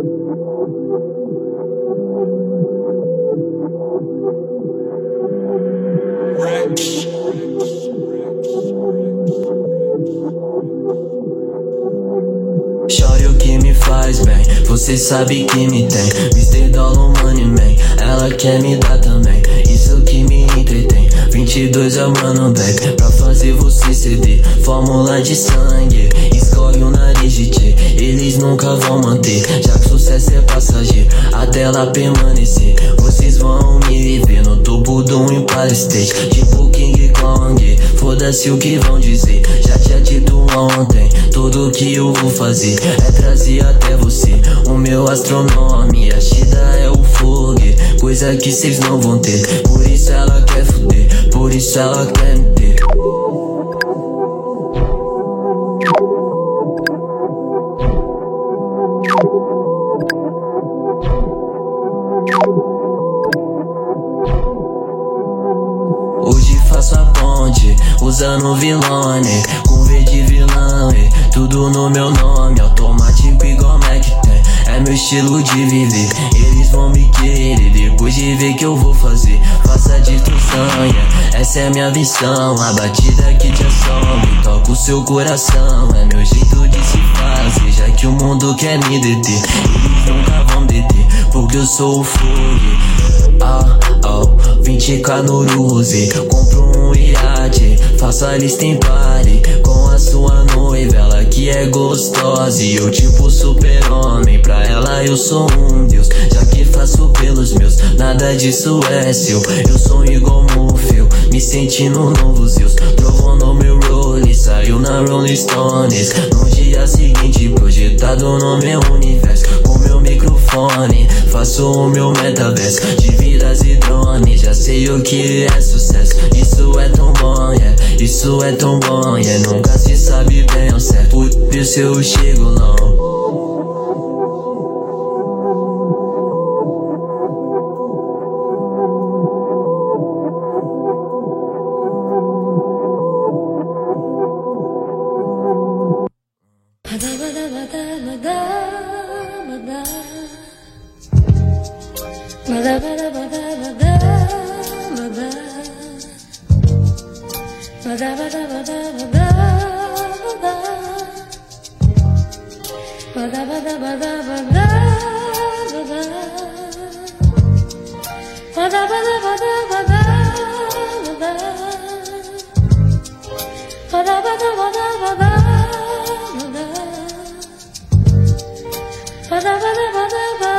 Chore o que me faz bem, você sabe que me tem. Mr. Dollar Money Man, ela quer me dar também. Isso que me entretém. 22 é o mano back, pra fazer você ceder. Fórmula de sangue, escolhe o nariz de ti. Eles nunca vão manter, já que sucesso é passageiro, até lá permanecer. Vocês vão me ver no topo do Empire State, tipo King Kong. Foda-se o que vão dizer, já tinha dito ontem. Tudo que eu vou fazer é trazer até você o meu astronome. A Shida é o fogue, coisa que cês não vão ter. Por isso ela quer fuder, por isso ela quer me ter. Hoje faço a ponte, usando vilone, com V de vilão, tudo no meu nome, automático igual Mac tem. É meu estilo de viver, eles vão me querer depois de ver que eu vou fazer. Faça destruição, yeah. Essa é minha visão, a batida que te assombra, toca o seu coração. É meu jeito de se fazer, já que o mundo quer me deter. Eles nunca vão deter, porque eu sou o fogo. 20k no Ruze, compro um iate, faço a lista em pare com a sua noiva, ela que é gostosa e eu tipo super-homem. Pra ela eu sou um deus, já que faço pelos meus, nada disso é seu. Eu sou igual Morfeu, me sentindo novo Zeus. Trovou no meu role, saiu na Rolling Stones. No dia seguinte projetado no meu universo, com meu microfone faço o meu metaverso de vidas e drones. Já sei o que é sucesso, isso é tão bom, yeah. Isso é tão bom, yeah. Nunca se sabe bem ao certo, por isso eu chego não. Ba da ba da ba da ba.